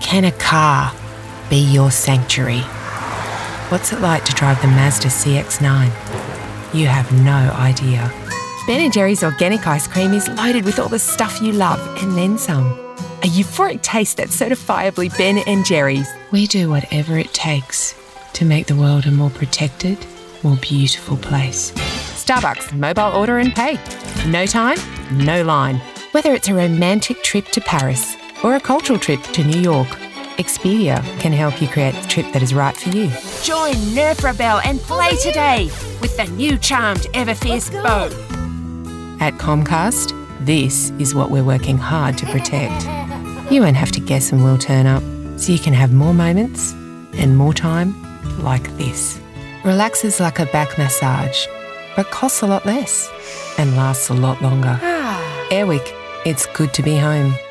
Can a car be your sanctuary? What's it like to drive the Mazda CX-9? You have no idea. Ben & Jerry's organic ice cream is loaded with all the stuff you love and then some. A euphoric taste that's certifiably Ben & Jerry's. We do whatever it takes to make the world a more protected, more beautiful place. Starbucks, mobile order and pay. No time, no line. Whether it's a romantic trip to Paris or a cultural trip to New York, Expedia can help you create the trip that is right for you. Join Nerf Rebel and play today with the new charmed Everfierce bow. At Comcast, this is what we're working hard to protect. You won't have to guess when we'll turn up, so you can have more moments and more time like this. Relaxes like a back massage, but costs a lot less and lasts a lot longer. Airwick, it's good to be home.